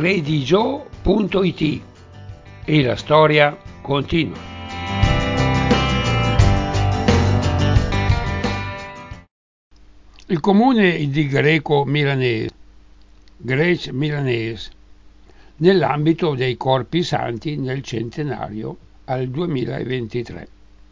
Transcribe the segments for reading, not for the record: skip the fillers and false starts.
redigio.it e la storia continua. Il comune di Greco-Milanese, Grec Milanese, nell'ambito dei Corpi Santi nel centenario al 2023.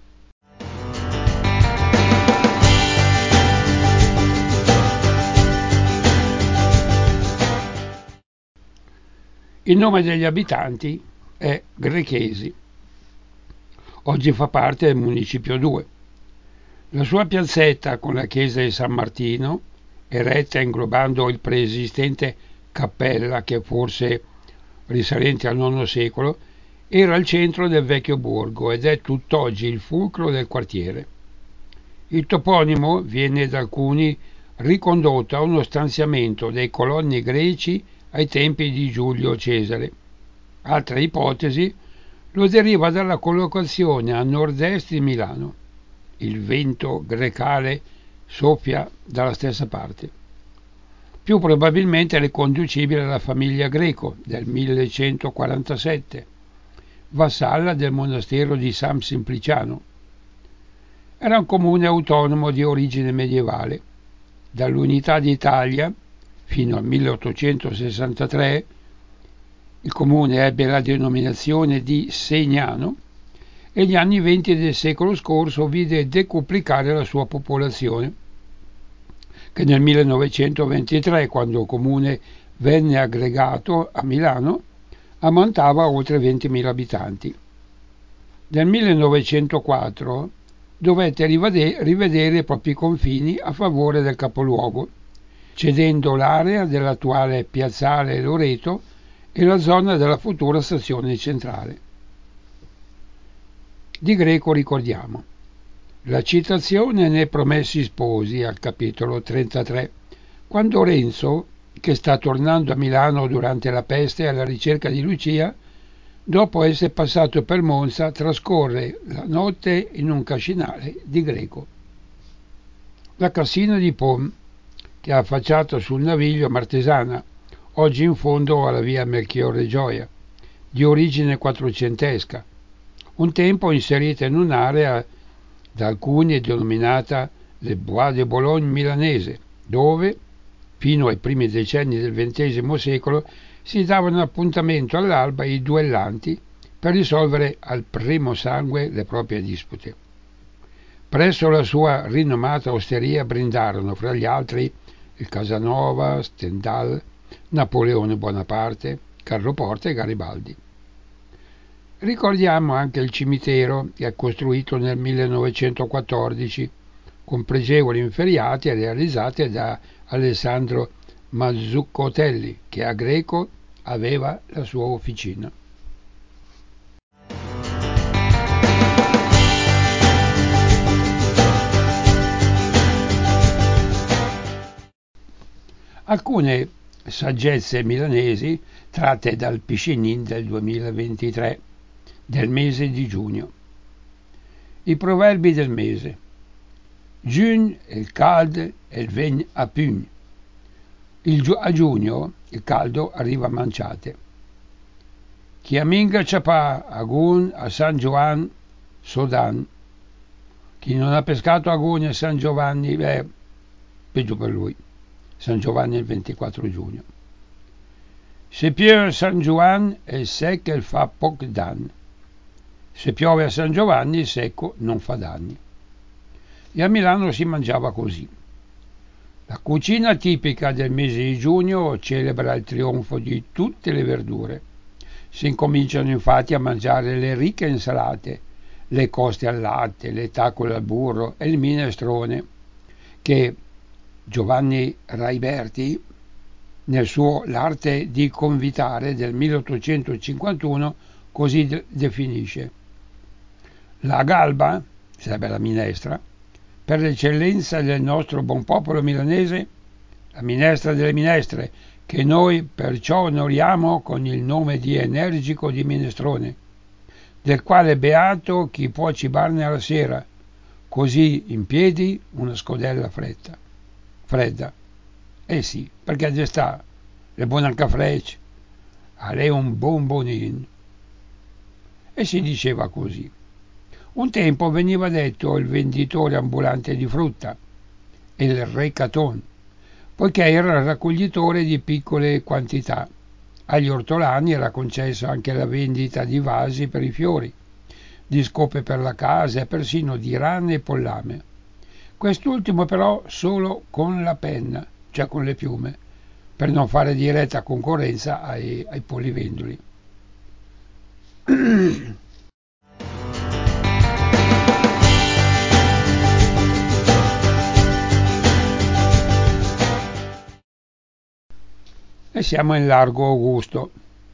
Il nome degli abitanti è Grechesi. Oggi fa parte del Municipio 2. La sua piazzetta con la chiesa di San Martino, eretta inglobando il preesistente cappella, che forse risalente al IX secolo, era al centro del vecchio borgo ed è tutt'oggi il fulcro del quartiere. Il toponimo viene da alcuni ricondotto a uno stanziamento dei coloni greci ai tempi di Giulio Cesare. Altra ipotesi lo deriva dalla collocazione a nord-est di Milano. Il vento grecale soffia dalla stessa parte. Più probabilmente è riconducibile alla famiglia Greco del 1147, vassalla del monastero di San Simpliciano. Era un comune autonomo di origine medievale. Dall'Unità d'Italia fino al 1863 il comune ebbe la denominazione di Segnano e gli anni 20 del secolo scorso vide decuplicare la sua popolazione, che nel 1923, quando il comune venne aggregato a Milano, ammontava a oltre 20.000 abitanti. Nel 1904 dovette rivedere i propri confini a favore del capoluogo, cedendo l'area dell'attuale piazzale Loreto e la zona della futura stazione centrale. Di Greco ricordiamo la citazione nei Promessi Sposi al capitolo 33, quando Renzo, che sta tornando a Milano durante la peste alla ricerca di Lucia, dopo essere passato per Monza, trascorre la notte in un cascinale di Greco. La Cassina di Pom, che è affacciata sul naviglio Martesana, oggi in fondo alla via Melchiorre Gioia, di origine quattrocentesca, un tempo inserita in un'area da alcuni denominata le Bois de Boulogne milanese, dove, fino ai primi decenni del XX secolo, si davano appuntamento all'alba i duellanti per risolvere al primo sangue le proprie dispute. Presso la sua rinomata osteria brindarono, fra gli altri, il Casanova, Stendhal, Napoleone Bonaparte, Carlo Porta e Garibaldi. Ricordiamo anche il cimitero, che è costruito nel 1914, con pregevoli inferriati realizzati da Alessandro Mazzuccotelli, che a Greco aveva la sua officina. Alcune saggezze milanesi tratte dal Piccinnin del 2023, del mese di giugno. I proverbi del mese. Giugno il caldo e il vegn a pugn. A giugno il caldo arriva a manciate. Chi aminga ciapà agun a San Giovan Sodan. Chi non ha pescato agun a San Giovanni, peggio per lui. San Giovanni il 24 giugno. Se piove a San Giovanni è secco e fa poc danni. Se piove a San Giovanni il secco non fa danni. E a Milano si mangiava così. La cucina tipica del mese di giugno celebra il trionfo di tutte le verdure. Si incominciano infatti a mangiare le ricche insalate, le coste al latte, le tacole al burro e il minestrone, che Giovanni Raiberti, nel suo L'arte di convitare del 1851, così definisce: la galba, sarebbe la minestra, per l'eccellenza del nostro buon popolo milanese, la minestra delle minestre, che noi perciò onoriamo con il nome di energico di minestrone, del quale beato chi può cibarne alla sera, così in piedi una scodella fredda. Eh sì, perché d'estate le buone anche frecce, «Ale un bonbonin». E si diceva così. Un tempo veniva detto il venditore ambulante di frutta, il recaton, poiché era il raccoglitore di piccole quantità. Agli ortolani era concessa anche la vendita di vasi per i fiori, di scope per la casa e persino di rane e pollame. Quest'ultimo però solo con la penna, cioè con le piume, per non fare diretta concorrenza ai polivendoli. E siamo in largo Augusto.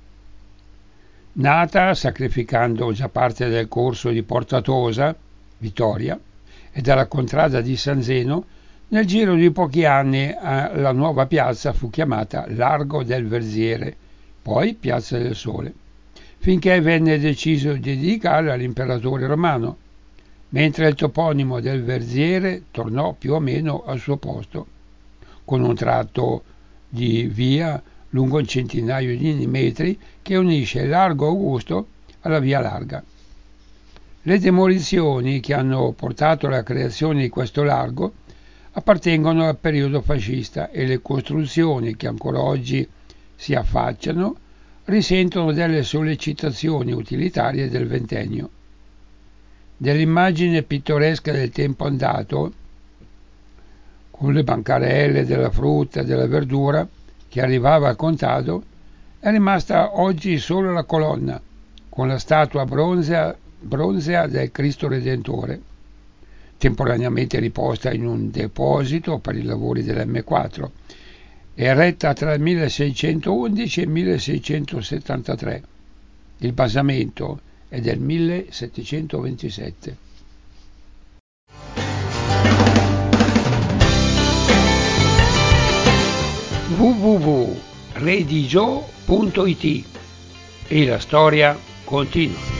Nata sacrificando già parte del corso di Porta Tosa, Vittoria, e dalla contrada di San Zeno, nel giro di pochi anni la nuova piazza fu chiamata Largo del Verziere, poi Piazza del Sole, finché venne deciso di dedicarla all'imperatore romano, mentre il toponimo del Verziere tornò più o meno al suo posto, con un tratto di via lungo un centinaio di metri che unisce Largo Augusto alla Via Larga. Le demolizioni che hanno portato alla creazione di questo largo appartengono al periodo fascista e le costruzioni che ancora oggi si affacciano risentono delle sollecitazioni utilitarie del ventennio. Dell'immagine pittoresca del tempo andato, con le bancarelle della frutta e della verdura che arrivava al contado, è rimasta oggi solo la colonna, con la statua bronzea del Cristo Redentore, temporaneamente riposta in un deposito per i lavori dell'M4, eretta tra il 1611 e il 1673. Il basamento è del 1727. www.redigio.it e la storia continua.